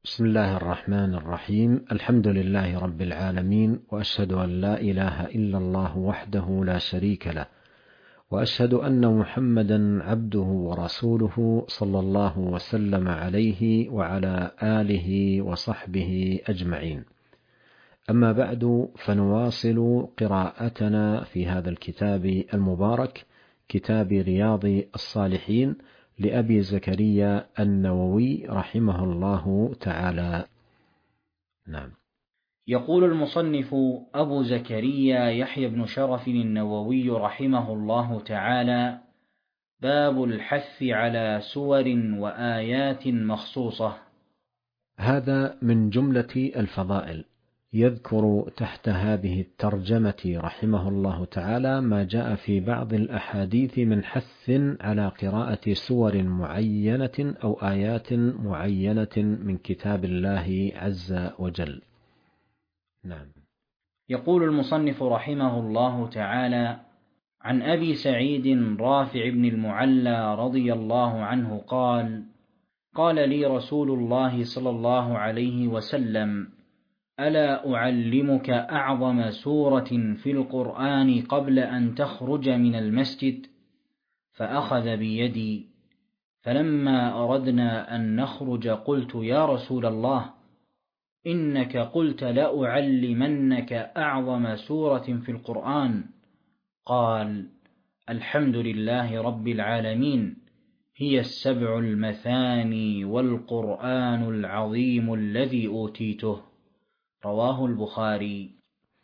بسم الله الرحمن الرحيم. الحمد لله رب العالمين، وأشهد أن لا إله إلا الله وحده لا شريك له، وأشهد أن محمدا عبده ورسوله صلى الله وسلم عليه وعلى آله وصحبه أجمعين. أما بعد، فنواصل قراءتنا في هذا الكتاب المبارك، كتاب رياض الصالحين لأبي زكريا النووي رحمه الله تعالى. نعم. يقول المصنف أبو زكريا يحيى بن شرف النووي رحمه الله تعالى: باب الحث على سور وآيات مخصوصة. هذا من جملة الفضائل. يذكر تحت هذه الترجمة رحمه الله تعالى ما جاء في بعض الأحاديث من حث على قراءة سور معينة أو آيات معينة من كتاب الله عز وجل. نعم. يقول المصنف رحمه الله تعالى: عن أبي سعيد رافع بن المعلى رضي الله عنه قال: قال لي رسول الله صلى الله عليه وسلم: ألا أعلمك أعظم سورة في القرآن قبل أن تخرج من المسجد؟ فأخذ بيدي، فلما أردنا أن نخرج قلت: يا رسول الله، إنك قلت لأعلمنك أعظم سورة في القرآن. قال: الحمد لله رب العالمين، هي السبع المثاني والقرآن العظيم الذي أوتيته. رواه البخاري.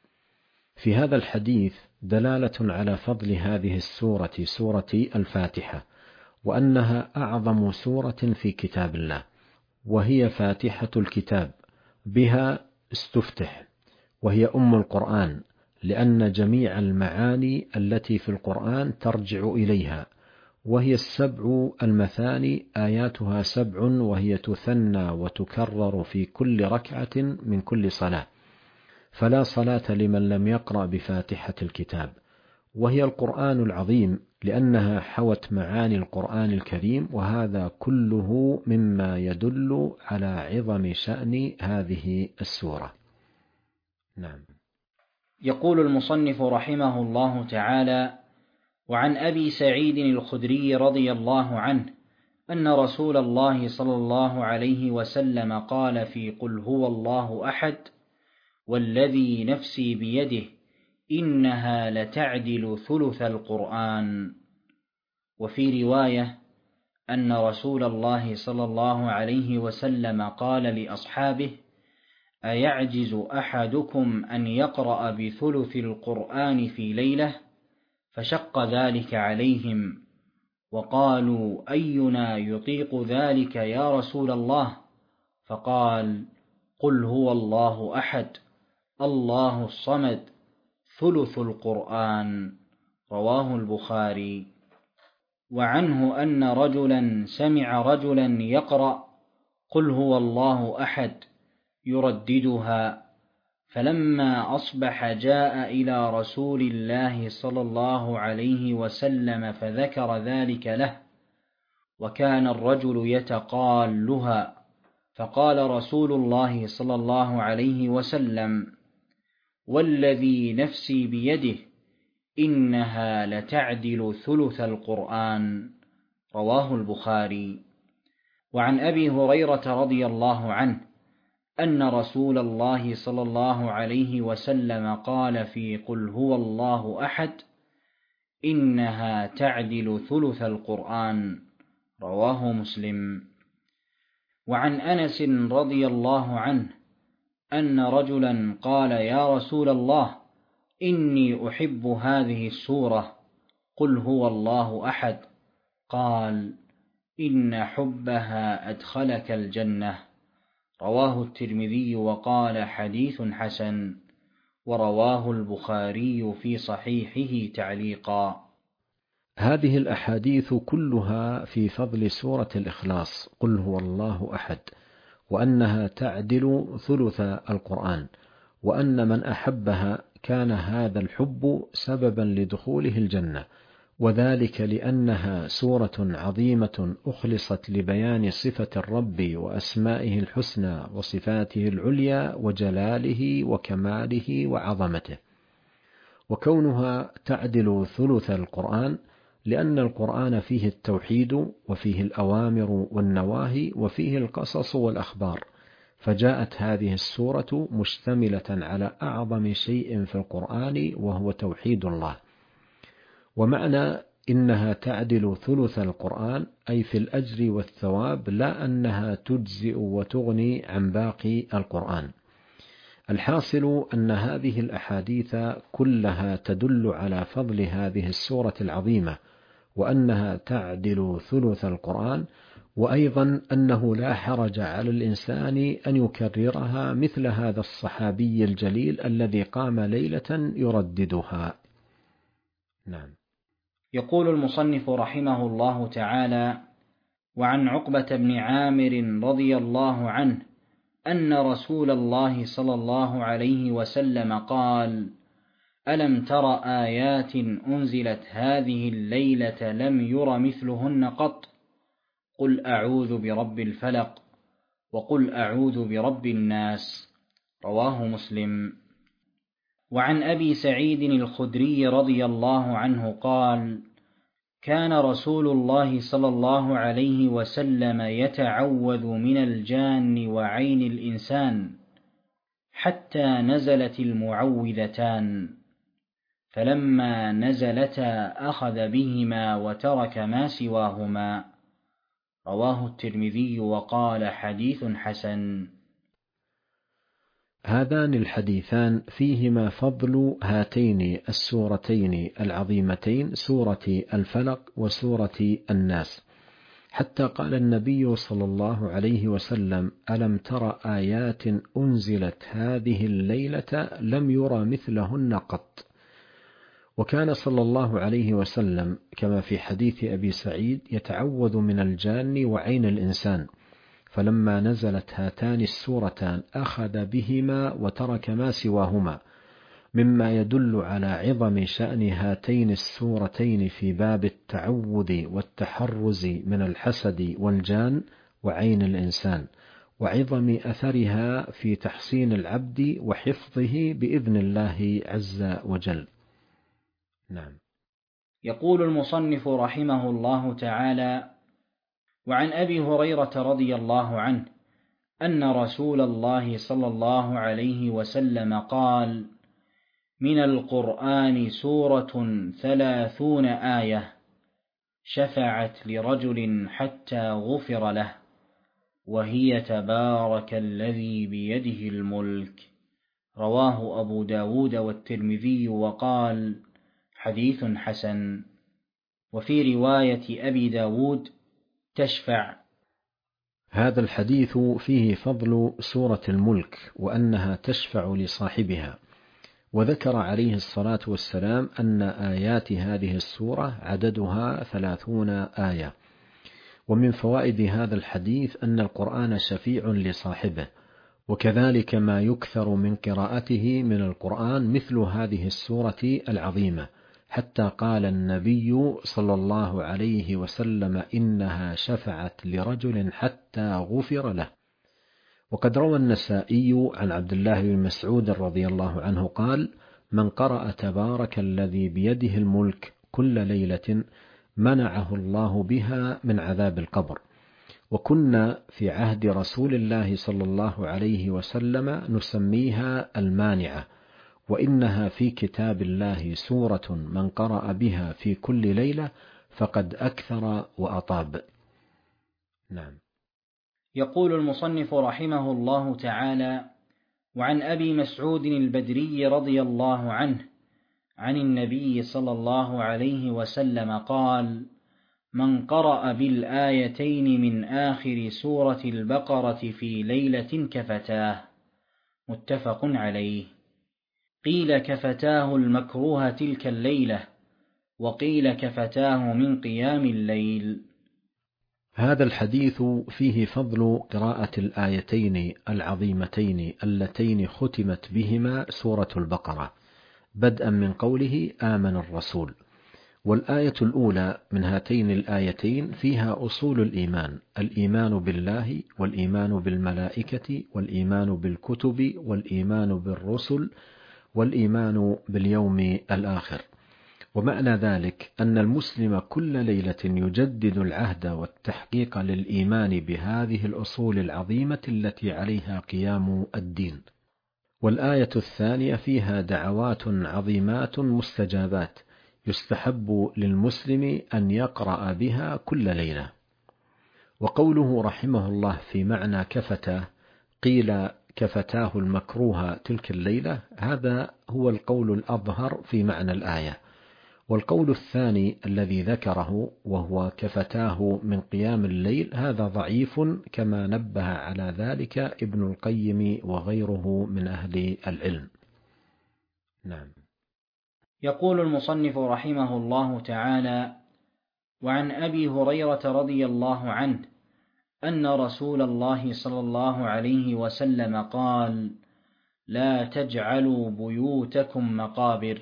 في هذا الحديث دلالة على فضل هذه السورة، سورة الفاتحة، وأنها أعظم سورة في كتاب الله، وهي فاتحة الكتاب، بها استفتح، وهي أم القرآن، لأن جميع المعاني التي في القرآن ترجع إليها، وهي السبع المثاني، آياتها 7، وهي تثنى وتكرر في كل ركعة من كل صلاة، فلا صلاة لمن لم يقرأ بفاتحة الكتاب. وهي القرآن العظيم لأنها حوت معاني القرآن الكريم، وهذا كله مما يدل على عظم شأن هذه السورة. نعم. يقول المصنف رحمه الله تعالى: وعن أبي سعيد الخدري رضي الله عنه أن رسول الله صلى الله عليه وسلم قال في قل هو الله أحد: والذي نفسي بيده إنها لتعدل ثلث القرآن. وفي رواية أن رسول الله صلى الله عليه وسلم قال لأصحابه: أيعجز أحدكم أن يقرأ بثلث القرآن في ليلة؟ فشق ذلك عليهم، وقالوا: أينا يطيق ذلك يا رسول الله؟ فقال: قل هو الله أحد الله الصمد ثلث القرآن. رواه البخاري. وعنه أن رجلا سمع رجلا يقرأ قل هو الله أحد يرددها، فلما أصبح جاء إلى رسول الله صلى الله عليه وسلم فذكر ذلك له، وكان الرجل يتقالها، فقال رسول الله صلى الله عليه وسلم: والذي نفسي بيده إنها لتعدل ثلث القرآن. رواه البخاري. وعن أبي هريرة رضي الله عنه أن رسول الله صلى الله عليه وسلم قال في قل هو الله أحد: إنها تعدل ثلث القرآن. رواه مسلم. وعن أنس رضي الله عنه أن رجلا قال: يا رسول الله، إني أحب هذه السورة، قل هو الله أحد. قال: إن حبها أدخلك الجنة. رواه الترمذي وقال: حديث حسن. ورواه البخاري في صحيحه تعليقا. هذه الأحاديث كلها في فضل سورة الإخلاص، قل هو الله أحد، وأنها تعدل ثلث القرآن، وأن من أحبها كان هذا الحب سببا لدخوله الجنة، وذلك لأنها سورة عظيمة أخلصت لبيان صفة الرب وأسمائه الحسنى وصفاته العليا وجلاله وكماله وعظمته، وكونها تعدل ثلث القرآن لأن القرآن فيه التوحيد وفيه الأوامر والنواهي وفيه القصص والأخبار، فجاءت هذه السورة مشتملة على أعظم شيء في القرآن وهو توحيد الله. ومعنى إنها تعدل ثلث القرآن أي في الأجر والثواب، لا أنها تجزئ وتغني عن باقي القرآن. الحاصل أن هذه الأحاديث كلها تدل على فضل هذه السورة العظيمة، وأنها تعدل ثلث القرآن، وأيضا أنه لا حرج على الإنسان أن يكررها مثل هذا الصحابي الجليل الذي قام ليلة يرددها. نعم. يقول المصنف رحمه الله تعالى: وعن عقبة بن عامر رضي الله عنه أن رسول الله صلى الله عليه وسلم قال: ألم تر آيات أنزلت هذه الليلة لم ير مثلهن قط، قل أعوذ برب الفلق وقل أعوذ برب الناس، رواه مسلم. وعن أبي سعيد الخدري رضي الله عنه قال: كان رسول الله صلى الله عليه وسلم يتعوذ من الجان وعين الإنسان حتى نزلت المعوذتان، فلما نزلتا أخذ بهما وترك ما سواهما، رواه الترمذي وقال حديث حسن. هذان الحديثان فيهما فضل هاتين السورتين العظيمتين، سورة الفلق وسورة الناس، حتى قال النبي صلى الله عليه وسلم: ألم تر آيات أنزلت هذه الليلة لم يرى مثلهن قط. وكان صلى الله عليه وسلم كما في حديث أبي سعيد يتعوذ من الجان وعين الإنسان، فلما نزلت هاتان السورتان أخذ بهما وترك ما سواهما، مما يدل على عظم شأن هاتين السورتين في باب التعوذ والتحرز من الحسد والجان وعين الإنسان، وعظم أثرها في تحصين العبد وحفظه بإذن الله عز وجل. نعم. يقول المصنف رحمه الله تعالى: وعن أبي هريرة رضي الله عنه أن رسول الله صلى الله عليه وسلم قال: من القرآن سورة 30 آية شفعت لرجل حتى غفر له، وهي تبارك الذي بيده الملك، رواه أبو داود والترمذي وقال حديث حسن. وفي رواية أبي داود تشفع. هذا الحديث فيه فضل سورة الملك وأنها تشفع لصاحبها، وذكر عليه الصلاة والسلام أن آيات هذه السورة عددها 30 آية. ومن فوائد هذا الحديث أن القرآن شفيع لصاحبه، وكذلك ما يكثر من قراءته من القرآن مثل هذه السورة العظيمة، حتى قال النبي صلى الله عليه وسلم: إنها شفعت لرجل حتى غفر له. وقد روى النسائي عن عبد الله بن مسعود رضي الله عنه قال: من قرأ تبارك الذي بيده الملك كل ليلة منعه الله بها من عذاب القبر. وكنا في عهد رسول الله صلى الله عليه وسلم نسميها المانعة، وإنها في كتاب الله سورة من قرأ بها في كل ليلة فقد أكثر وأطاب. نعم. يقول المصنف رحمه الله تعالى: وعن أبي مسعود البدري رضي الله عنه عن النبي صلى الله عليه وسلم قال: من قرأ بالآيتين من آخر سورة البقرة في ليلة كفتاه، متفق عليه. قيل كفتاه المكروه تلك الليلة، وقيل كفتاه من قيام الليل. هذا الحديث فيه فضل قراءة الآيتين العظيمتين اللتين ختمت بهما سورة البقرة، بدءا من قوله آمن الرسول، والآية الأولى من هاتين الآيتين فيها أصول الإيمان: الإيمان بالله، والإيمان بالملائكة، والإيمان بالكتب، والإيمان بالرسل، والإيمان باليوم الآخر. ومعنى ذلك أن المسلم كل ليلة يجدد العهد والتحقيق للإيمان بهذه الأصول العظيمة التي عليها قيام الدين. والآية الثانية فيها دعوات عظيمات مستجابات يستحب للمسلم أن يقرأ بها كل ليلة. وقوله رحمه الله في معنى كفتاه، قيل كفتاه المكروه تلك الليلة، هذا هو القول الأظهر في معنى الآية. والقول الثاني الذي ذكره وهو كفتاه من قيام الليل هذا ضعيف، كما نبه على ذلك ابن القيم وغيره من أهل العلم. نعم. يقول المصنف رحمه الله تعالى: وعن أبي هريرة رضي الله عنه أن رسول الله صلى الله عليه وسلم قال: لا تجعلوا بيوتكم مقابر،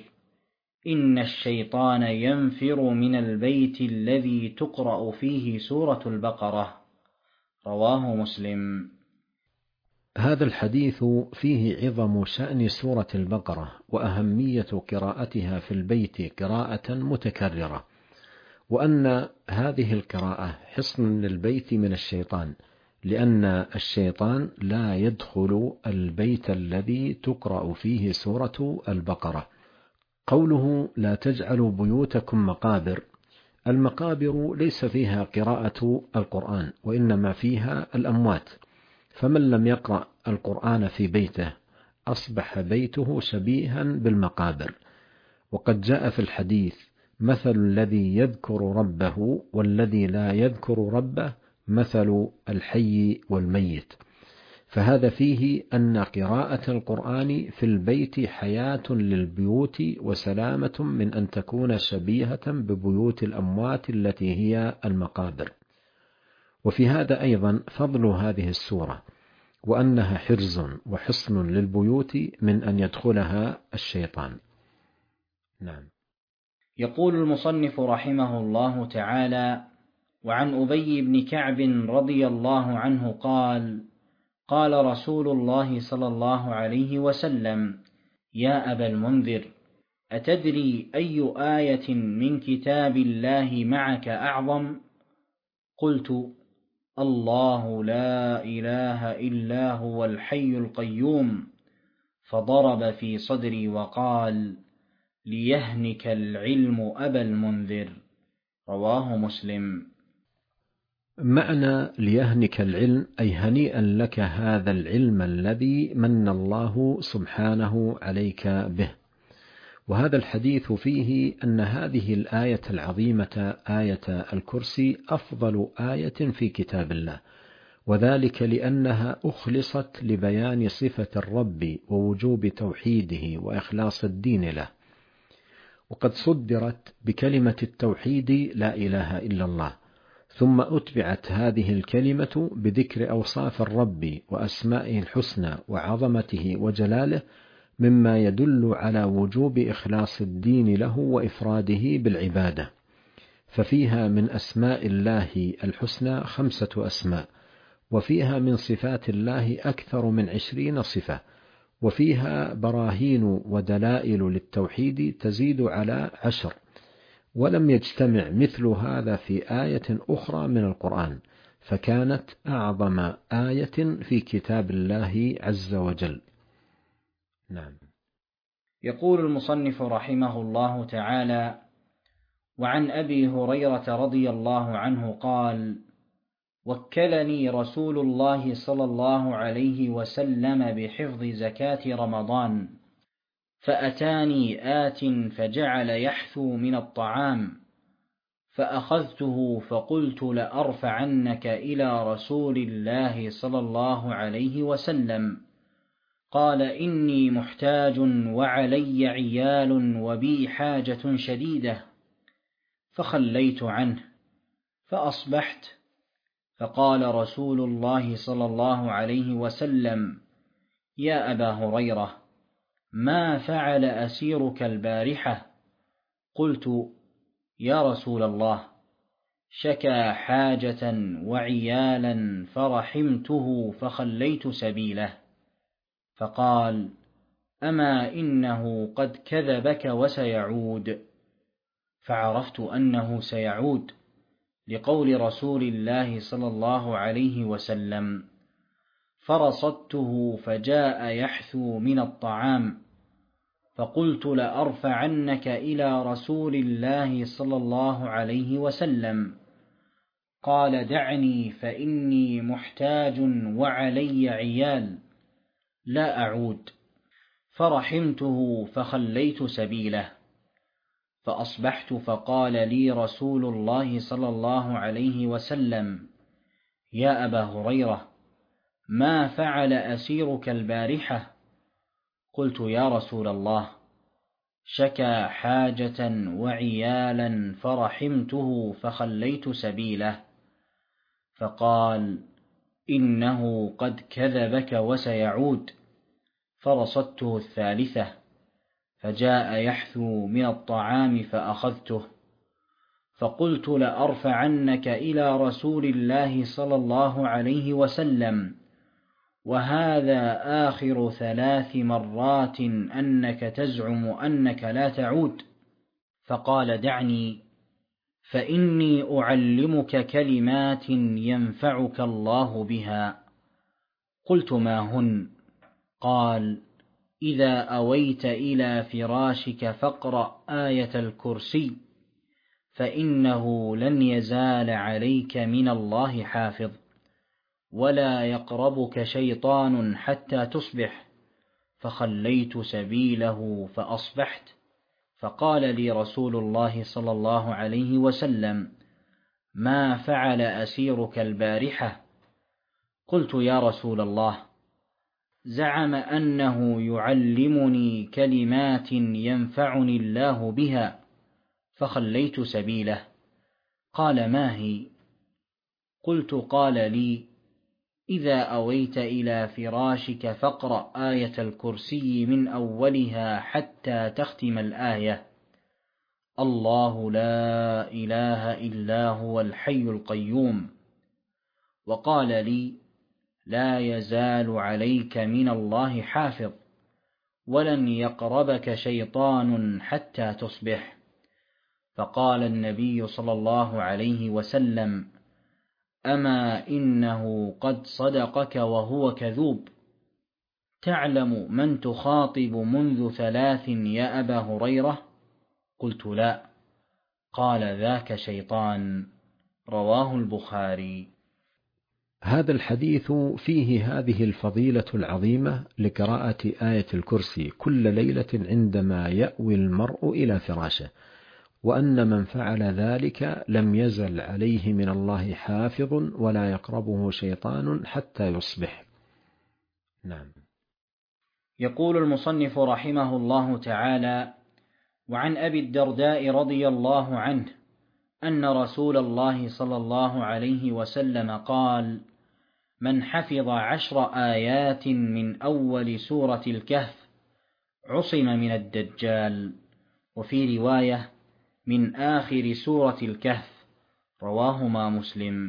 إن الشيطان ينفر من البيت الذي تقرأ فيه سورة البقرة. رواه مسلم. هذا الحديث فيه عظم شأن سورة البقرة وأهمية قراءتها في البيت قراءة متكررة، وأن هذه القراءة حصن للبيت من الشيطان، لأن الشيطان لا يدخل البيت الذي تقرأ فيه سورة البقرة. قوله لا تجعلوا بيوتكم مقابر، المقابر ليس فيها قراءة القرآن، وإنما فيها الأموات، فمن لم يقرأ القرآن في بيته أصبح بيته شبيها بالمقابر. وقد جاء في الحديث: مثل الذي يذكر ربه والذي لا يذكر ربه مثل الحي والميت. فهذا فيه أن قراءة القرآن في البيت حياة للبيوت وسلامة من أن تكون شبيهة ببيوت الأموات التي هي المقابر. وفي هذا أيضا فضل هذه السورة، وأنها حرز وحصن للبيوت من أن يدخلها الشيطان. نعم. يقول المصنف رحمه الله تعالى: وعن أبي بن كعب رضي الله عنه قال: قال رسول الله صلى الله عليه وسلم: يا أبا المنذر، أتدري أي آية من كتاب الله معك أعظم؟ قلت: الله لا إله إلا هو الحي القيوم. فضرب في صدري وقال: ليهنك العلم أبا المنذر. رواه مسلم. معنى ليهنك العلم أي هنيئا لك هذا العلم الذي من الله سبحانه عليك به. وهذا الحديث فيه أن هذه الآية العظيمة آية الكرسي أفضل آية في كتاب الله، وذلك لأنها أخلصت لبيان صفة الرب ووجوب توحيده وإخلاص الدين له. وقد صدرت بكلمة التوحيد لا إله إلا الله، ثم أتبعت هذه الكلمة بذكر أوصاف الرب وأسمائه الحسنى وعظمته وجلاله، مما يدل على وجوب إخلاص الدين له وإفراده بالعبادة. ففيها من أسماء الله الحسنى 5 أسماء، وفيها من صفات الله أكثر من 20 صفة، وفيها براهين ودلائل للتوحيد تزيد على 10، ولم يجتمع مثل هذا في آية أخرى من القرآن، فكانت أعظم آية في كتاب الله عز وجل. نعم. يقول المصنف رحمه الله تعالى: وعن أبي هريرة رضي الله عنه قال: وكلني رسول الله صلى الله عليه وسلم بحفظ زكاة رمضان، فأتاني آت فجعل يحثو من الطعام، فأخذته فقلت: لأرفعنك إلى رسول الله صلى الله عليه وسلم. قال: إني محتاج وعلي عيال وبي حاجة شديدة. فخليت عنه، فأصبحت، فقال رسول الله صلى الله عليه وسلم: يا أبا هريرة، ما فعل أسيرك البارحة؟ قلت: يا رسول الله، شكى حاجة وعيالا فرحمته فخليت سبيله. فقال: أما إنه قد كذبك وسيعود. فعرفت أنه سيعود لقول رسول الله صلى الله عليه وسلم: فرصدته فجاء يحثو من الطعام، فقلت لأرفعنك إلى رسول الله صلى الله عليه وسلم. قال: دعني فإني محتاج وعلي عيال، لا أعود. فرحمته فخليت سبيله. فأصبحت فقال لي رسول الله صلى الله عليه وسلم: يا أبا هريرة، ما فعل أسيرك البارحة؟ قلت: يا رسول الله، شكى حاجة وعيالا فرحمته فخليت سبيله. فقال: إنه قد كذبك وسيعود. فرصدته الثالثة، فجاء يحثو من الطعام فأخذته، فقلت لأرفعنك إلى رسول الله صلى الله عليه وسلم، وهذا آخر 3 مرات أنك تزعم أنك لا تعود. فقال: دعني فإني أعلمك كلمات ينفعك الله بها. قلت: ما هن؟ قال: إذا أويت إلى فراشك فاقرأ آية الكرسي، فإنه لن يزال عليك من الله حافظ، ولا يقربك شيطان حتى تصبح. فخليت سبيله فأصبحت. فقال لي رسول الله صلى الله عليه وسلم: ما فعل أسيرك البارحة؟ قلت: يا رسول الله، زعم أنه يعلمني كلمات ينفعني الله بها، فخليت سبيله. قال: ما هي؟ قلت: قال لي: إذا أويت إلى فراشك فاقرأ آية الكرسي من أولها حتى تختم الآية: الله لا إله إلا هو الحي القيوم. وقال لي: لا يزال عليك من الله حافظ، ولن يقربك شيطان حتى تصبح. فقال النبي صلى الله عليه وسلم: أما إنه قد صدقك وهو كذوب. تعلم من تخاطب منذ 3 يا أبا هريرة؟ قلت: لا. قال: ذاك شيطان. رواه البخاري. هذا الحديث فيه هذه الفضيلة العظيمة لقراءة آية الكرسي كل ليلة عندما يأوي المرء إلى فراشه، وأن من فعل ذلك لم يزل عليه من الله حافظ ولا يقربه شيطان حتى يصبح. نعم. يقول المصنف رحمه الله تعالى: وعن أبي الدرداء رضي الله عنه أن رسول الله صلى الله عليه وسلم قال: من حفظ 10 آيات من أول سورة الكهف عصم من الدجال. وفي رواية: من آخر سورة الكهف. رواهما مسلم.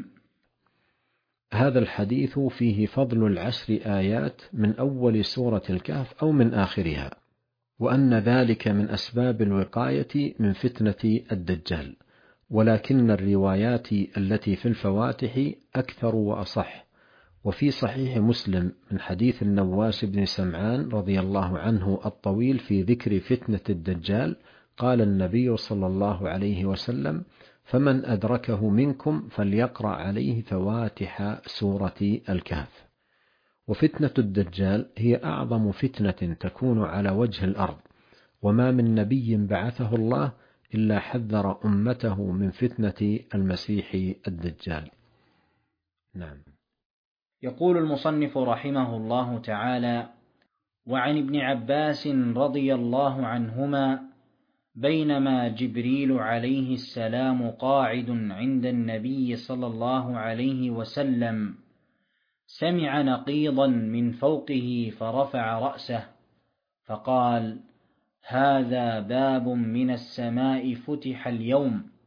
هذا الحديث فيه فضل 10 آيات من أول سورة الكهف أو من آخرها، وأن ذلك من أسباب الوقاية من فتنة الدجال، ولكن الروايات التي في الفواتح أكثر وأصح. وفي صحيح مسلم من حديث النواس بن سمعان رضي الله عنه الطويل في ذكر فتنة الدجال، قال النبي صلى الله عليه وسلم: فمن أدركه منكم فليقرأ عليه فواتح سورة الكهف. وفتنة الدجال هي أعظم فتنة تكون على وجه الأرض، وما من نبي بعثه الله إلا حذر أمته من فتنة المسيح الدجال. نعم. يقول المصنف رحمه الله تعالى: وعن ابن عباس رضي الله عنهما: بينما جبريل عليه السلام قاعد عند النبي صلى الله عليه وسلم سمع نقيضا من فوقه فرفع رأسه فقال: هذا باب من السماء فتح اليوم،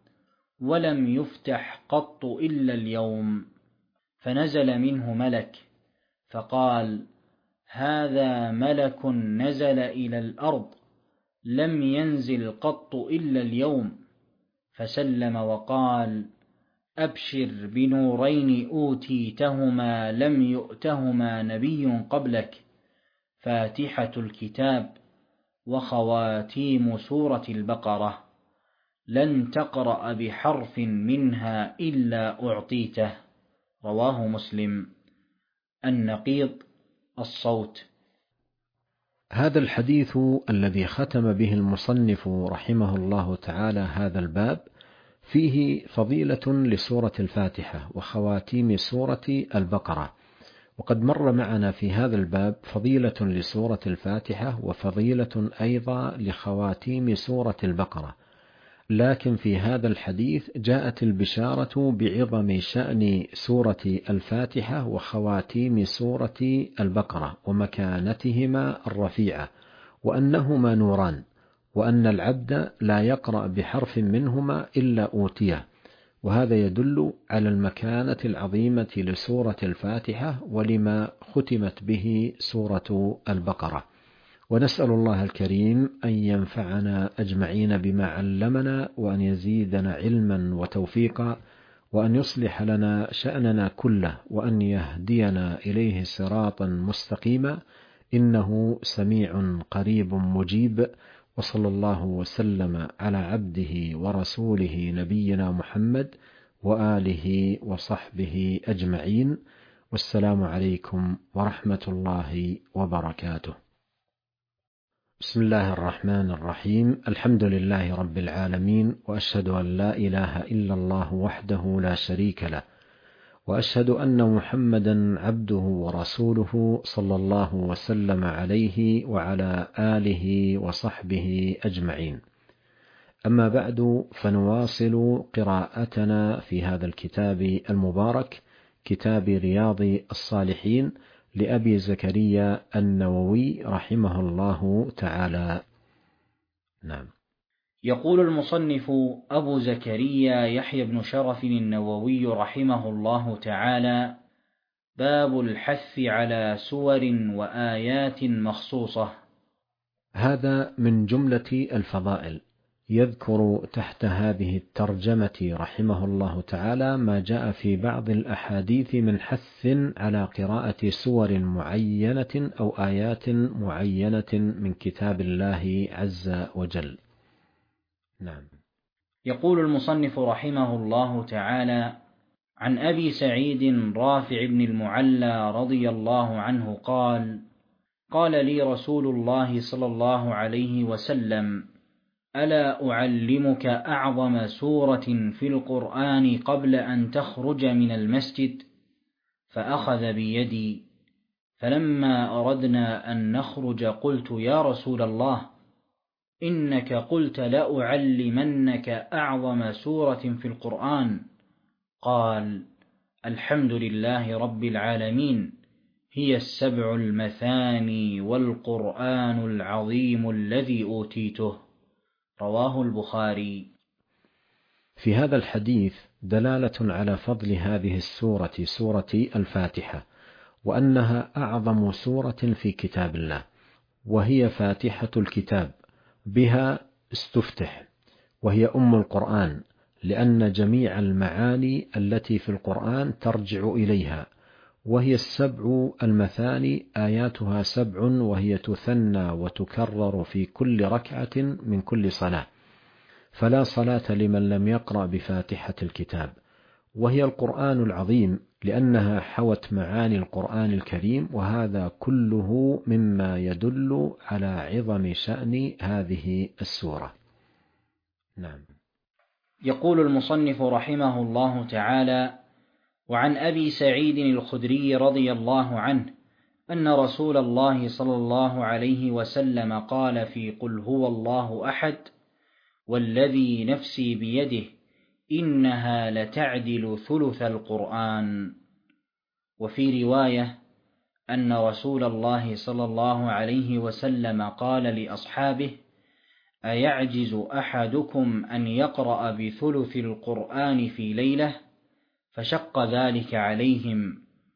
ولم يفتح قط إلا اليوم، فنزل منه ملك فقال: هذا ملك نزل إلى الأرض لم ينزل قط إلا اليوم، فسلم وقال: أبشر بنورين أوتيتهما لم يؤتهما نبي قبلك، فاتحة الكتاب وخواتيم سورة البقرة، لن تقرأ بحرف منها إلا أعطيته. رواه مسلم. النقيض الصوت. هذا الحديث الذي ختم به المصنف رحمه الله تعالى هذا الباب فيه فضيلة لسورة الفاتحة وخواتيم سورة البقرة، وقد مر معنا في هذا الباب فضيلة لسورة الفاتحة وفضيلة أيضا لخواتيم سورة البقرة، لكن في هذا الحديث جاءت البشارة بعظم شأن سورة الفاتحة وخواتيم سورة البقرة ومكانتهما الرفيعة، وأنهما نوران، وأن العبد لا يقرأ بحرف منهما إلا أوتيه، وهذا يدل على المكانة العظيمة لسورة الفاتحة ولما ختمت به سورة البقرة. ونسأل الله الكريم أن ينفعنا أجمعين بما علمنا، وأن يزيدنا علما وتوفيقا، وأن يصلح لنا شأننا كله، وأن يهدينا إليه صراطا مستقيما، إنه سميع قريب مجيب. وصلى الله وسلم على عبده ورسوله نبينا محمد وآله وصحبه أجمعين، والسلام عليكم ورحمة الله وبركاته. بسم الله الرحمن الرحيم. الحمد لله رب العالمين، وأشهد أن لا إله إلا الله وحده لا شريك له، وأشهد أن محمدا عبده ورسوله صلى الله وسلم عليه وعلى آله وصحبه أجمعين. أما بعد، فنواصل قراءتنا في هذا الكتاب المبارك، كتاب رياض الصالحين لأبي زكريا النووي رحمه الله تعالى. نعم. يقول المصنف أبو زكريا يحيى بن شرف النووي رحمه الله تعالى: باب الحث على سور وآيات مخصوصة. هذا من جملة الفضائل. يذكر تحت هذه الترجمة رحمه الله تعالى ما جاء في بعض الأحاديث من حث على قراءة سور معينة أو آيات معينة من كتاب الله عز وجل. نعم. يقول المصنف رحمه الله تعالى: عن أبي سعيد رافع بن المعلى رضي الله عنه قال: قال لي رسول الله صلى الله عليه وسلم: ألا أعلمك أعظم سورة في القرآن قبل أن تخرج من المسجد؟ فأخذ بيدي، فلما أردنا أن نخرج قلت: يا رسول الله، إنك قلت لأعلمنك أعظم سورة في القرآن. قال: الحمد لله رب العالمين، هي السبع المثاني والقرآن العظيم الذي أوتيته. رواه البخاري. في هذا الحديث دلالة على فضل هذه السورة، سورة الفاتحة، وأنها أعظم سورة في كتاب الله، وهي فاتحة الكتاب، بها استفتح، وهي أم القرآن، لأن جميع المعاني التي في القرآن ترجع إليها، وهي السبع المثاني، آياتها 7، وهي تثنى وتكرر في كل ركعة من كل صلاة، فلا صلاة لمن لم يقرأ بفاتحة الكتاب. وهي القرآن العظيم لأنها حوت معاني القرآن الكريم، وهذا كله مما يدل على عظم شأن هذه السورة. نعم. يقول المصنف رحمه الله تعالى: وعن أبي سعيد الخدري رضي الله عنه أن رسول الله صلى الله عليه وسلم قال في قل هو الله أحد: والذي نفسي بيده إنها لتعدل ثلث القرآن. وفي رواية أن رسول الله صلى الله عليه وسلم قال لأصحابه: أيعجز أحدكم أن يقرأ بثلث القرآن في ليلة؟ فشق ذلك عليهم،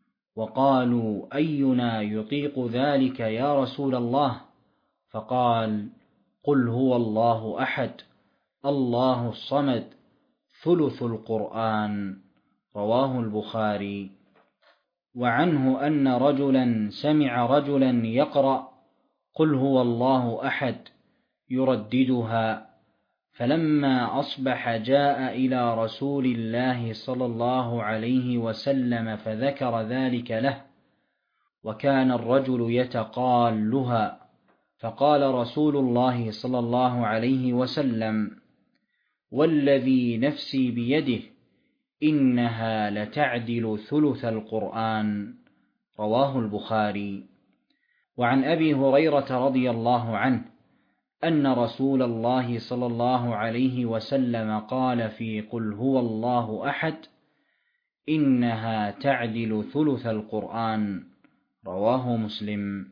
وقالوا أينا يطيق ذلك يا رسول الله؟ فقال: قل هو الله أحد الله الصمد ثلث القرآن. رواه البخاري. وعنه أن رجلا سمع رجلا يقرأ قل هو الله أحد يرددها، فلما أصبح جاء إلى رسول الله صلى الله عليه وسلم فذكر ذلك له، وكان الرجل يتقالها، فقال رسول الله صلى الله عليه وسلم: والذي نفسي بيده إنها لتعدل ثلث القرآن. رواه البخاري. وعن أبي هريرة رضي الله عنه أن رسول الله صلى الله عليه وسلم قال في قل هو الله أحد: إنها تعدل ثلث القرآن. رواه مسلم.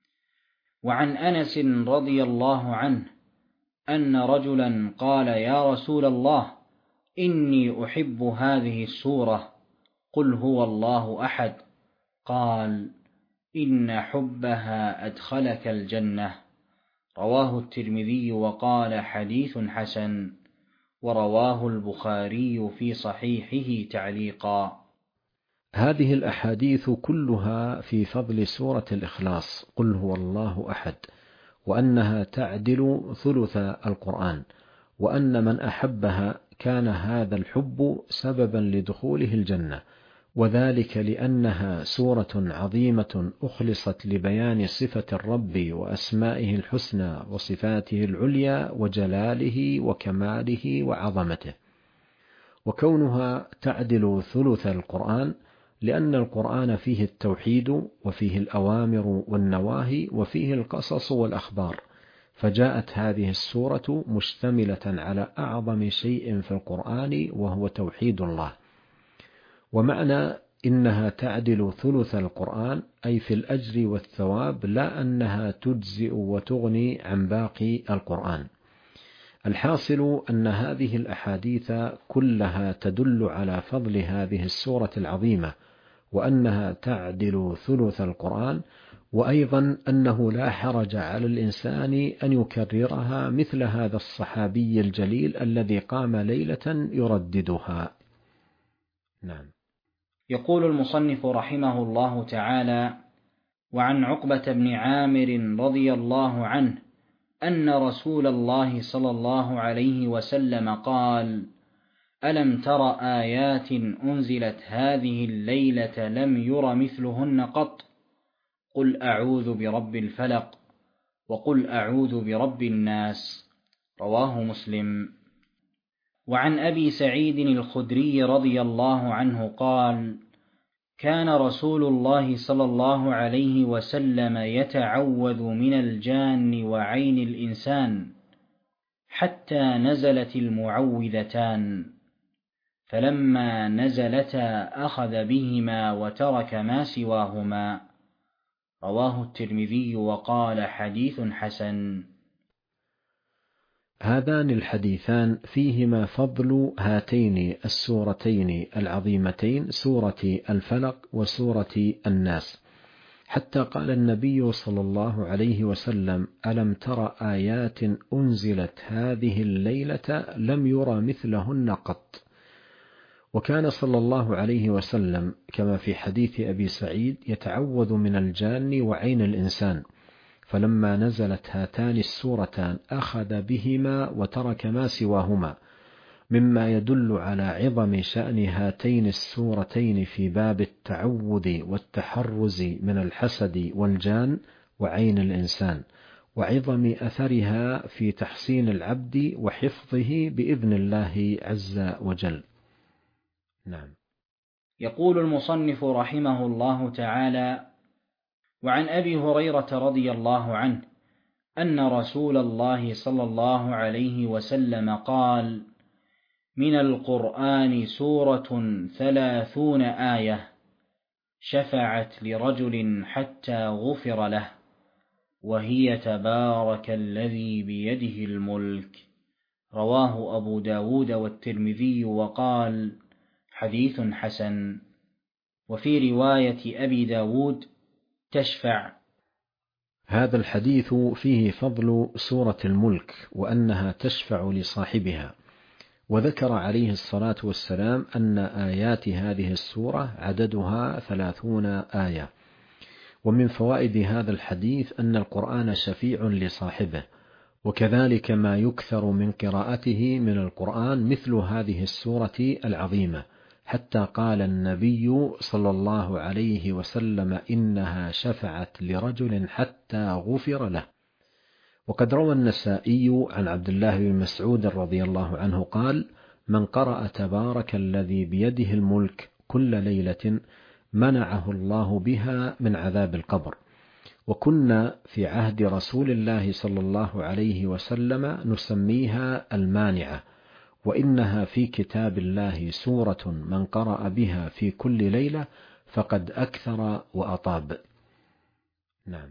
وعن أنس رضي الله عنه أن رجلا قال: يا رسول الله، إني أحب هذه السورة قل هو الله أحد. قال: إن حبها أدخلك الجنة. رواه الترمذي وقال: حديث حسن. ورواه البخاري في صحيحه تعليقا. هذه الأحاديث كلها في فضل سورة الإخلاص قل هو الله أحد، وأنها تعدل ثلث القرآن، وأن من أحبها كان هذا الحب سببا لدخوله الجنة، وذلك لأنها سورة عظيمة أخلصت لبيان صفة الرب وأسمائه الحسنى وصفاته العليا وجلاله وكماله وعظمته. وكونها تعدل ثلث القرآن لأن القرآن فيه التوحيد وفيه الأوامر والنواهي وفيه القصص والأخبار، فجاءت هذه السورة مشتملة على أعظم شيء في القرآن وهو توحيد الله. ومعنى إنها تعدل ثلث القرآن أي في الأجر والثواب، لا أنها تجزئ وتغني عن باقي القرآن. الحاصل أن هذه الأحاديث كلها تدل على فضل هذه السورة العظيمة، وأنها تعدل ثلث القرآن، وأيضا أنه لا حرج على الإنسان أن يكررها مثل هذا الصحابي الجليل الذي قام ليلة يرددها. نعم. يقول المصنف رحمه الله تعالى: وعن عقبة بن عامر رضي الله عنه أن رسول الله صلى الله عليه وسلم قال: ألم تر آيات أنزلت هذه الليلة لم ير مثلهن قط؟ قل أعوذ برب الفلق، وقل أعوذ برب الناس. رواه مسلم. وعن أبي سعيد الخدري رضي الله عنه قال: كان رسول الله صلى الله عليه وسلم يتعوذ من الجان وعين الإنسان حتى نزلت المعوذتان، فلما نزلتا أخذ بهما وترك ما سواهما. رواه الترمذي وقال: حديث حسن. هذان الحديثان فيهما فضل هاتين السورتين العظيمتين، سورة الفلق وسورة الناس، حتى قال النبي صلى الله عليه وسلم: ألم تر آيات أنزلت هذه الليلة لم يرى مثلهن قط. وكان صلى الله عليه وسلم كما في حديث أبي سعيد يتعوذ من الجان وعين الإنسان، فلما نزلت هاتان السورتان أخذ بهما وترك ما سواهما، مما يدل على عظم شأن هاتين السورتين في باب التعوذ والتحرز من الحسد والجان وعين الإنسان، وعظم أثرها في تحسين العبد وحفظه بإذن الله عز وجل. نعم. يقول المصنف رحمه الله تعالى: وعن أبي هريرة رضي الله عنه أن رسول الله صلى الله عليه وسلم قال: من القرآن سورة 30 آية شفعت لرجل حتى غفر له، وهي تبارك الذي بيده الملك. رواه أبو داود والترمذي وقال حديث حسن. وفي رواية أبي داود تشفع. هذا الحديث فيه فضل سورة الملك وأنها تشفع لصاحبها، وذكر عليه الصلاة والسلام أن آيات هذه السورة عددها 30 آية. ومن فوائد هذا الحديث أن القرآن شفيع لصاحبه، وكذلك ما يكثر من قراءته من القرآن مثل هذه السورة العظيمة، حتى قال النبي صلى الله عليه وسلم إنها شفعت لرجل حتى غفر له. وقد روى النسائي عن عبد الله بن مسعود رضي الله عنه قال: من قرأ تبارك الذي بيده الملك كل ليلة منعه الله بها من عذاب القبر. وكنا في عهد رسول الله صلى الله عليه وسلم نسميها المانعة، وإنها في كتاب الله سورة من قرأ بها في كل ليلة فقد أكثر وأطاب. نعم.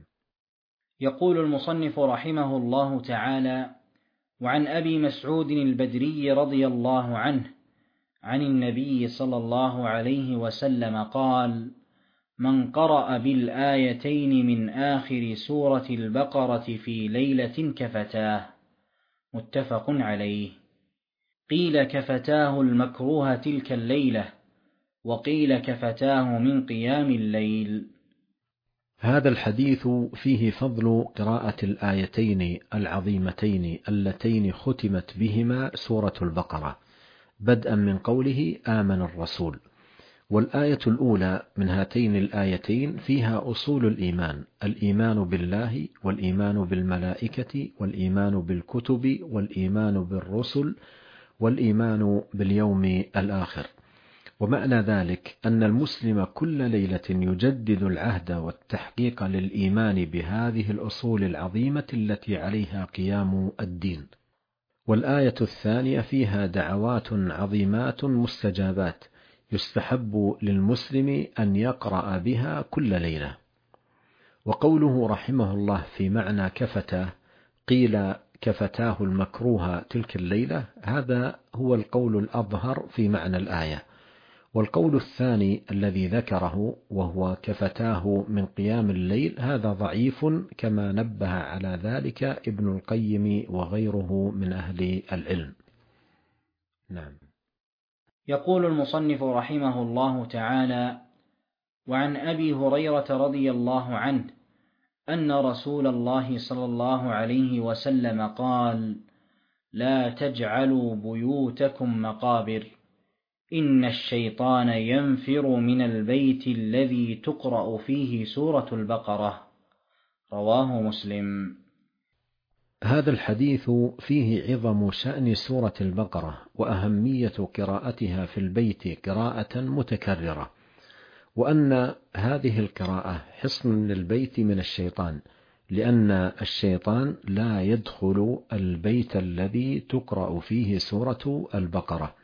يقول المصنف رحمه الله تعالى: وعن أبي مسعود البدري رضي الله عنه عن النبي صلى الله عليه وسلم قال: من قرأ بالآيتين من آخر سورة البقرة في ليلة كفتاه. متفق عليه. قيل كفتاه المكروه تلك الليلة، وقيل كفتاه من قيام الليل. هذا الحديث فيه فضل قراءة الآيتين العظيمتين اللتين ختمت بهما سورة البقرة، بدءا من قوله آمن الرسول. والآية الأولى من هاتين الآيتين فيها أصول الإيمان: الإيمان بالله، والإيمان بالملائكة، والإيمان بالكتب، والإيمان بالرسل، والإيمان باليوم الآخر. ومعنى ذلك أن المسلم كل ليلة يجدد العهد والتحقيق للإيمان بهذه الأصول العظيمة التي عليها قيام الدين. والآية الثانية فيها دعوات عظيمات مستجابات يستحب للمسلم أن يقرأ بها كل ليلة. وقوله رحمه الله في معنى كفتاه، قيل كفتاه المكروه تلك الليلة، هذا هو القول الأظهر في معنى الآية. والقول الثاني الذي ذكره وهو كفتاه من قيام الليل هذا ضعيف، كما نبه على ذلك ابن القيم وغيره من أهل العلم. نعم. يقول المصنف رحمه الله تعالى: وعن أبي هريرة رضي الله عنه أن رسول الله صلى الله عليه وسلم قال: لا تجعلوا بيوتكم مقابر، إن الشيطان ينفر من البيت الذي تقرأ فيه سورة البقرة. رواه مسلم. هذا الحديث فيه عظم شأن سورة البقرة وأهمية قراءتها في البيت قراءة متكررة، وأن هذه القراءة حصن للبيت من الشيطان، لأن الشيطان لا يدخل البيت الذي تقرأ فيه سورة البقرة.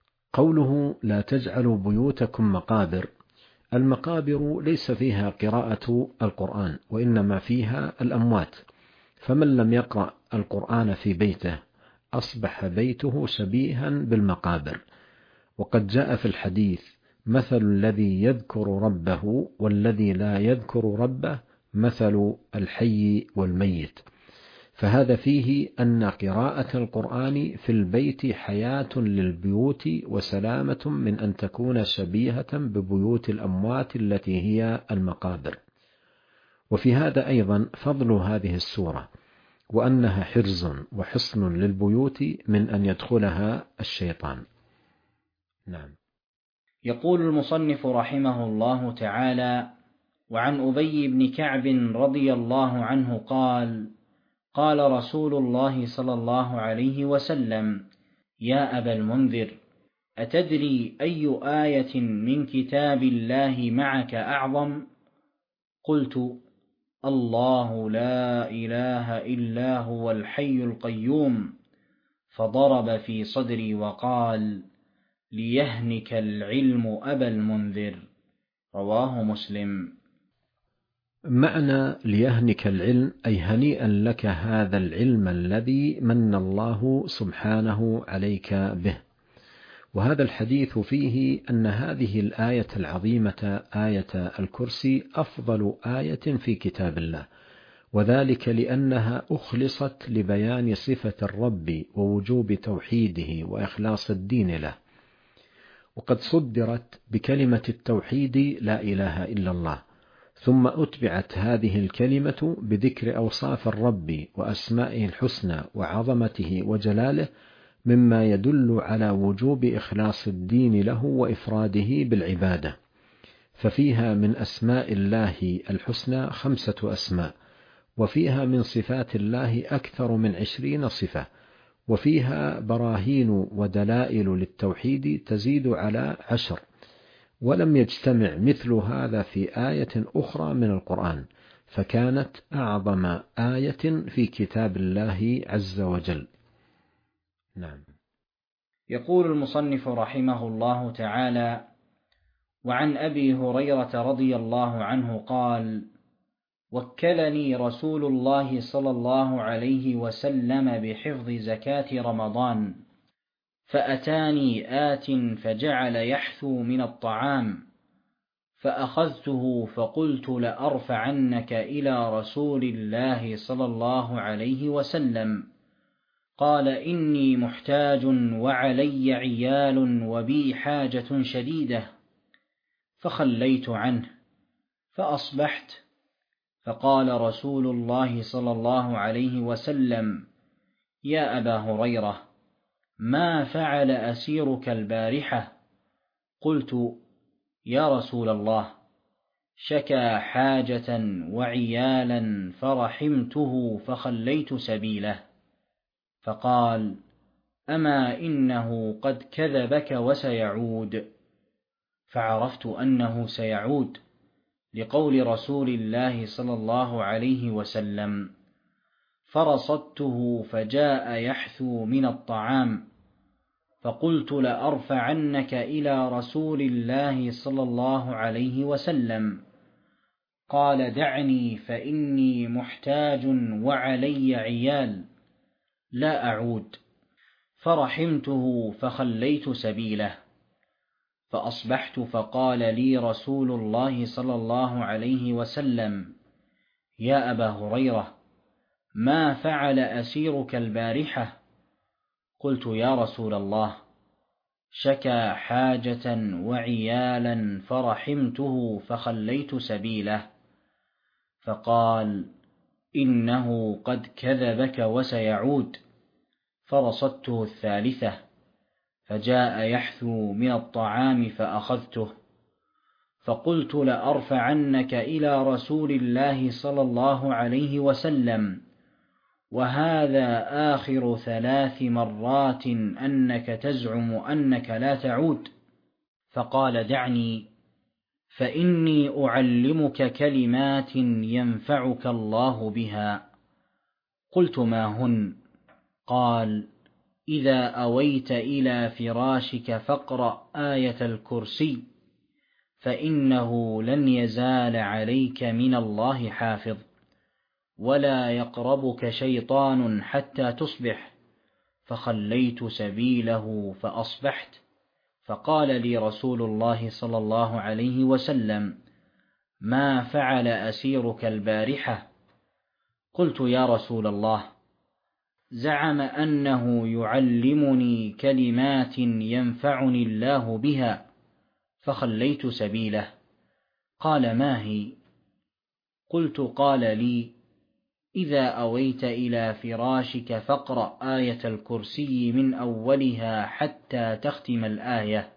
قوله لا تجعلوا بيوتكم مقابر، المقابر ليس فيها قراءة القرآن، وإنما فيها الأموات، فمن لم يقرأ القرآن في بيته أصبح بيته شبيها بالمقابر. وقد جاء في الحديث: مثل الذي يذكر ربه والذي لا يذكر ربه مثل الحي والميت. فهذا فيه أن قراءة القرآن في البيت حياة للبيوت وسلامة من أن تكون شبيهة ببيوت الأموات التي هي المقابر. وفي هذا أيضا فضل هذه السورة، وأنها حرز وحصن للبيوت من أن يدخلها الشيطان. نعم. يقول المصنف رحمه الله تعالى: وعن أبي بن كعب رضي الله عنه قال: قال رسول الله صلى الله عليه وسلم: يا أبا المنذر، أتدري أي آية من كتاب الله معك أعظم؟ قلت: الله لا إله إلا هو الحي القيوم. فضرب في صدري وقال: ليهنك العلم أبا المنذر. رواه مسلم. معنى ليهنك العلم أي هنيئا لك هذا العلم الذي من الله سبحانه عليك به. وهذا الحديث فيه أن هذه الآية العظيمة آية الكرسي أفضل آية في كتاب الله، وذلك لأنها أخلصت لبيان صفة الرب ووجوب توحيده وإخلاص الدين له، وقد صدرت بكلمة التوحيد لا إله إلا الله، ثم أتبعت هذه الكلمة بذكر أوصاف الرب وأسمائه الحسنى وعظمته وجلاله، مما يدل على وجوب إخلاص الدين له وإفراده بالعبادة. ففيها من أسماء الله الحسنى 5 أسماء، وفيها من صفات الله أكثر من 20 صفة، وفيها براهين ودلائل للتوحيد تزيد على 10، ولم يجتمع مثل هذا في آية أخرى من القرآن، فكانت أعظم آية في كتاب الله عز وجل. نعم. يقول المصنف رحمه الله تعالى: وعن أبي هريرة رضي الله عنه قال: وكلني رسول الله صلى الله عليه وسلم بحفظ زكاة رمضان، فأتاني آت فجعل يحثو من الطعام، فأخذته فقلت لأرفعنك إلى رسول الله صلى الله عليه وسلم. قال: إني محتاج وعلي عيال وبي حاجة شديدة، فخليت عنه فأصبحت، فقال رسول الله صلى الله عليه وسلم: يا أبا هريرة، ما فعل أسيرك البارحة؟ قلت: يا رسول الله، شكى حاجة وعيالا فرحمته فخليت سبيله. فقال: أما إنه قد كذبك وسيعود. فعرفت أنه سيعود لقول رسول الله صلى الله عليه وسلم، فرصدته فجاء يحثو من الطعام، فقلت لأرفعنك إلى رسول الله صلى الله عليه وسلم. قال: دعني فإني محتاج وعلي عيال، لا أعود. فرحمته فخليت سبيله. فأصبحت فقال لي رسول الله صلى الله عليه وسلم: يا أبا هريرة، ما فعل أسيرك البارحة؟ قلت: يا رسول الله، شكى حاجة وعيالا فرحمته فخليت سبيله. فقال: إنه قد كذبك وسيعود. فرصدته الثالثة، فجاء يحثو من الطعام فأخذته، فقلت لأرفعنك إلى رسول الله صلى الله عليه وسلم، وهذا آخر 3 مرات أنك تزعم أنك لا تعود. فقال: دعني فإني أعلمك كلمات ينفعك الله بها. قلت: ما هن؟ قال: إذا أويت إلى فراشك فاقرأ آية الكرسي، فإنه لن يزال عليك من الله حافظ، ولا يقربك شيطان حتى تصبح. فخليت سبيله فأصبحت، فقال لي رسول الله صلى الله عليه وسلم: ما فعل أسيرك البارحة؟ قلت: يا رسول الله، زعم أنه يعلمني كلمات ينفعني الله بها، فخليت سبيله. قال: ما هي؟ قلت: قال لي: إذا أويت إلى فراشك فاقرأ آية الكرسي من أولها حتى تختم الآية: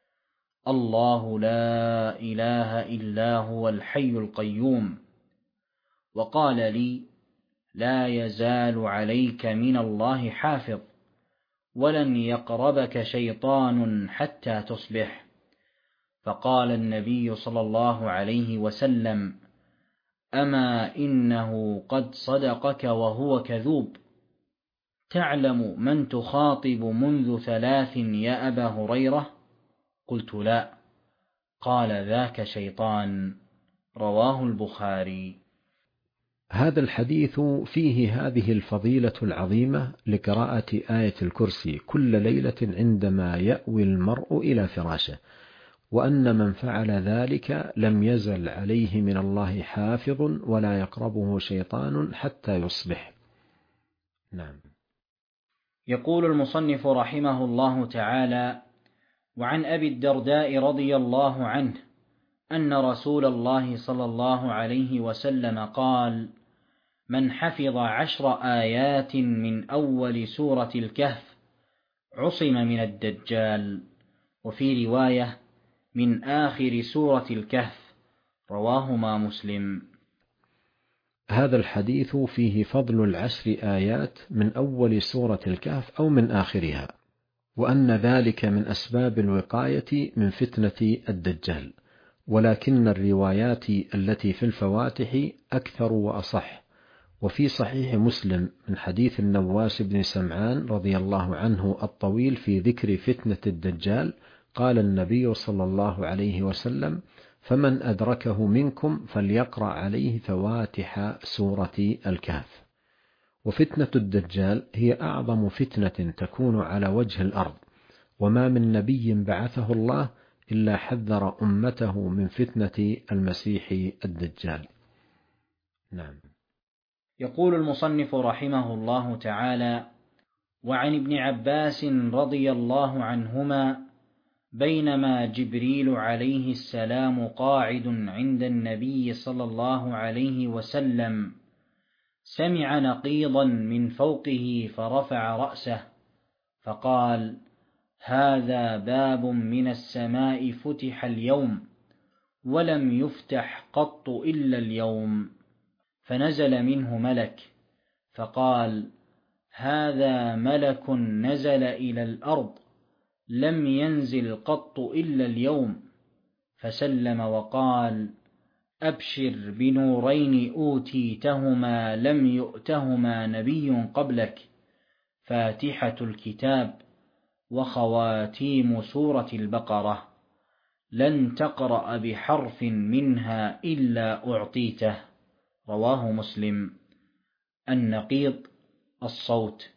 الله لا إله إلا هو الحي القيوم. وقال لي: لا يزال عليك من الله حافظ، ولن يقربك شيطان حتى تصبح. فقال النبي صلى الله عليه وسلم: أما إنه قد صدقك وهو كذوب. تعلم من تخاطب منذ 3 يا أبا هريرة؟ قلت: لا. قال: ذاك شيطان. رواه البخاري. هذا الحديث فيه هذه الفضيلة العظيمة لقراءة آية الكرسي كل ليلة عندما يأوي المرء إلى فراشه، وأن من فعل ذلك لم يزل عليه من الله حافظ ولا يقربه شيطان حتى يصبح. نعم. يقول المصنف رحمه الله تعالى: وعن أبي الدرداء رضي الله عنه أن رسول الله صلى الله عليه وسلم قال: من حفظ 10 آيات من أول سورة الكهف عصم من الدجال، وفي رواية من آخر سورة الكهف، رواهما مسلم. هذا الحديث فيه فضل 10 آيات من أول سورة الكهف أو من آخرها، وأن ذلك من أسباب الوقاية من فتنة الدجال، ولكن الروايات التي في الفواتح أكثر وأصح. وفي صحيح مسلم من حديث النواس بن سمعان رضي الله عنه الطويل في ذكر فتنة الدجال، قال النبي صلى الله عليه وسلم: فمن أدركه منكم فليقرأ عليه فواتح سورة الكهف. وفتنة الدجال هي أعظم فتنة تكون على وجه الأرض، وما من نبي بعثه الله إلا حذر أمته من فتنة المسيح الدجال. نعم. يقول المصنف رحمه الله تعالى: وعن ابن عباس رضي الله عنهما بينما جبريل عليه السلام قاعد عند النبي صلى الله عليه وسلم سمع نقيضا من فوقه فرفع رأسه فقال: هذا باب من السماء فتح اليوم ولم يفتح قط إلا اليوم. فنزل منه ملك فقال: هذا ملك نزل إلى الأرض لم ينزل قط إلا اليوم. فسلم وقال: أبشر بنورين أوتيتهما لم يؤتهما نبي قبلك، فاتحة الكتاب وخواتيم سورة البقرة، لن تقرأ بحرف منها إلا أعطيته. رواه مسلم. النقيض الصوت.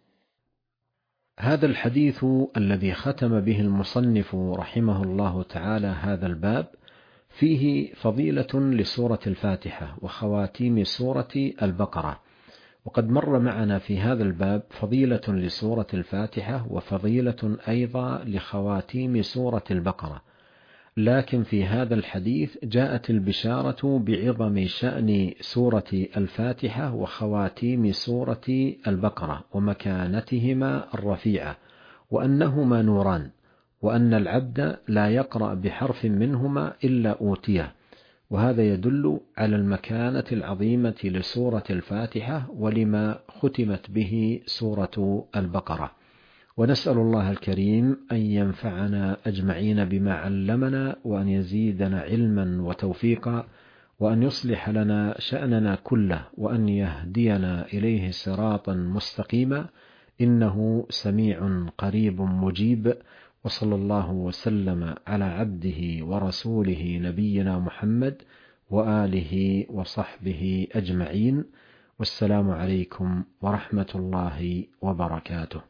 هذا الحديث الذي ختم به المصنف رحمه الله تعالى هذا الباب فيه فضيلة لسورة الفاتحة وخواتيم سورة البقرة، وقد مر معنا في هذا الباب فضيلة لسورة الفاتحة وفضيلة أيضا لخواتيم سورة البقرة، لكن في هذا الحديث جاءت البشارة بعظم شأن سورة الفاتحة وخواتيم سورة البقرة ومكانتهما الرفيعة، وأنهما نوران، وأن العبد لا يقرأ بحرف منهما إلا أوتيه، وهذا يدل على المكانة العظيمة لسورة الفاتحة ولما ختمت به سورة البقرة. ونسأل الله الكريم أن ينفعنا أجمعين بما علمنا، وأن يزيدنا علما وتوفيقا، وأن يصلح لنا شأننا كله، وأن يهدينا إليه صراطا مستقيما، إنه سميع قريب مجيب. وصلى الله وسلم على عبده ورسوله نبينا محمد وآله وصحبه أجمعين، والسلام عليكم ورحمة الله وبركاته.